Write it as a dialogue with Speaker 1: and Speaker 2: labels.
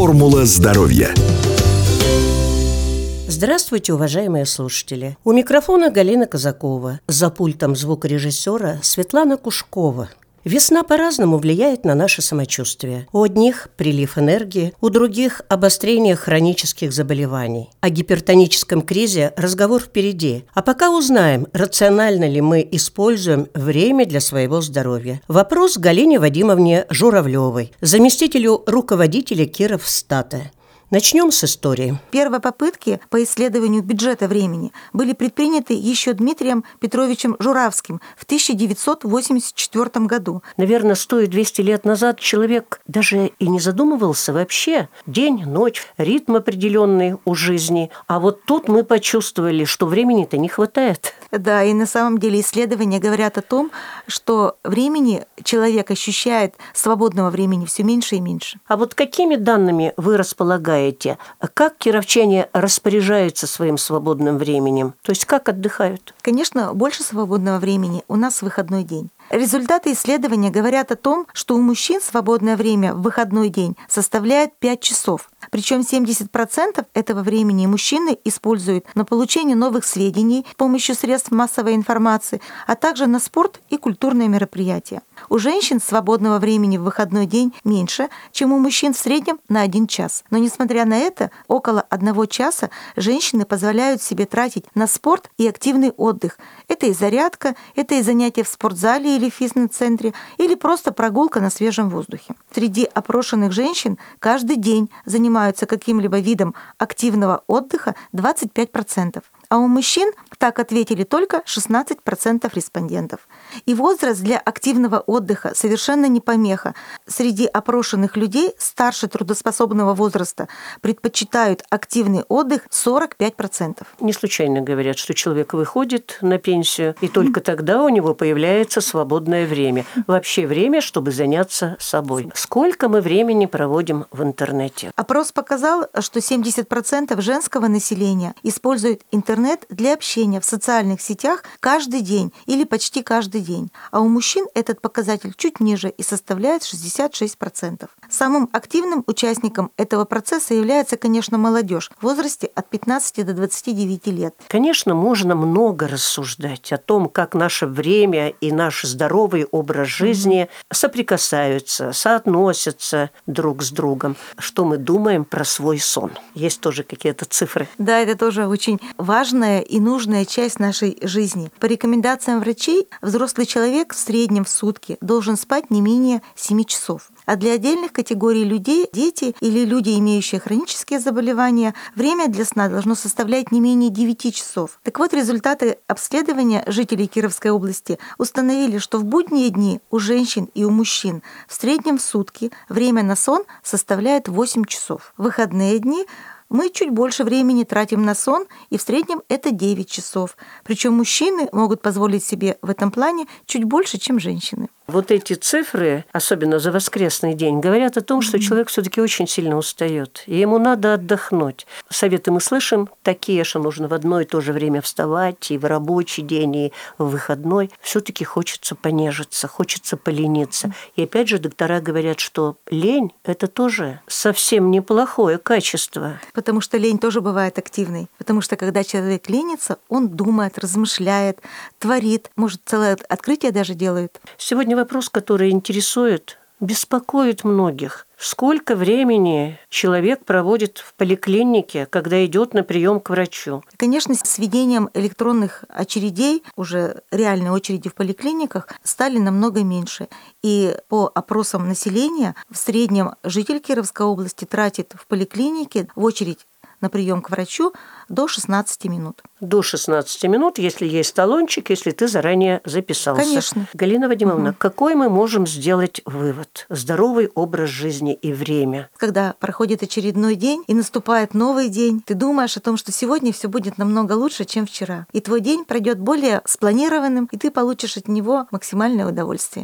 Speaker 1: Формула здоровья.
Speaker 2: Здравствуйте, уважаемые слушатели. У микрофона Галина Казакова. За пультом звукорежиссера Светлана Кушкова. Весна по-разному влияет на наше самочувствие. У одних прилив энергии, у других обострение хронических заболеваний. О гипертоническом кризе разговор впереди. А пока узнаем, рационально ли мы используем время для своего здоровья. Вопрос Галине Вадимовне Журавлевой, заместителю руководителя Кировстата. Начнем с истории.
Speaker 3: Первые попытки по исследованию бюджета времени были предприняты еще Дмитрием Петровичем Журавским в 1984 году.
Speaker 2: Наверное, 100-200 лет назад человек даже и не задумывался вообще. День, ночь, ритм определенный у жизни. А вот тут мы почувствовали, что времени-то не хватает.
Speaker 3: Да, и на самом деле исследования говорят о том, что времени человек ощущает, свободного времени все меньше и меньше.
Speaker 2: А вот какими данными вы располагаете? Как кировчане распоряжаются своим свободным временем? То есть как отдыхают?
Speaker 3: Конечно, больше свободного времени у нас в выходной день. Результаты исследования говорят о том, что у мужчин свободное время в выходной день составляет 5 часов. Причем 70% этого времени мужчины используют на получение новых сведений с помощью средств массовой информации, а также на спорт и культурные мероприятия. У женщин свободного времени в выходной день меньше, чем у мужчин в среднем на 1 час. Но несмотря на это, около 1 часа женщины позволяют себе тратить на спорт и активный отдых. Это и зарядка, это и занятия в спортзале или в фитнес-центре, или просто прогулка на свежем воздухе. Среди опрошенных женщин каждый день занимаются каким-либо видом активного отдыха 25%. А у мужчин так ответили только 16% респондентов. И возраст для активного отдыха совершенно не помеха. Среди опрошенных людей старше трудоспособного возраста предпочитают активный отдых 45%.
Speaker 2: Не случайно говорят, что человек выходит на пенсию, и только тогда у него появляется свободное время. Вообще время, чтобы заняться собой. Сколько мы времени проводим в интернете?
Speaker 3: Опрос показал, что 70% женского населения используют интернет для общения в социальных сетях каждый день или почти каждый день. А у мужчин этот показатель чуть ниже и составляет 66%. Самым активным участником этого процесса является, конечно, молодежь в возрасте от 15 до 29 лет.
Speaker 2: Конечно, можно много рассуждать о том, как наше время и наш здоровый образ жизни соприкасаются, соотносятся друг с другом. Что мы думаем про свой сон? Есть тоже какие-то цифры?
Speaker 3: Да, это тоже очень важная и нужная часть нашей жизни. По рекомендациям врачей, взрослый человек в среднем в сутки должен спать не менее 7 часов. А для отдельных категорий людей, дети или люди, имеющие хронические заболевания, время для сна должно составлять не менее 9 часов. Так вот, результаты обследования жителей Кировской области установили, что в будние дни у женщин и у мужчин в среднем в сутки время на сон составляет 8 часов. В выходные дни мы чуть больше времени тратим на сон, и в среднем это 9 часов. Причем мужчины могут позволить себе в этом плане чуть больше, чем женщины.
Speaker 2: Вот эти цифры, особенно за воскресный день, говорят о том, что человек все-таки очень сильно устает, и ему надо отдохнуть. Советы мы слышим такие, что нужно в одно и то же время вставать, и в рабочий день, и в выходной. Все-таки хочется понежиться, хочется полениться. И опять же доктора говорят, что лень – это тоже совсем неплохое качество.
Speaker 3: Потому что лень тоже бывает активной. Потому что когда человек ленится, он думает, размышляет, творит, может, целое открытие даже делает.
Speaker 2: Сегодня вопрос, который интересует, беспокоит многих. Сколько времени человек проводит в поликлинике, когда идет на прием к врачу?
Speaker 3: Конечно, с введением электронных очередей, уже реальные очереди в поликлиниках, стали намного меньше. И по опросам населения, в среднем житель Кировской области тратит в поликлинике в очередь на прием к врачу до 16 минут.
Speaker 2: До 16 минут, если есть талончик, если ты заранее записался.
Speaker 3: Конечно.
Speaker 2: Галина Вадимовна, какой мы можем сделать вывод? Здоровый образ жизни и время.
Speaker 3: Когда проходит очередной день и наступает новый день, ты думаешь о том, что сегодня все будет намного лучше, чем вчера. И твой день пройдет более спланированным, и ты получишь от него максимальное удовольствие.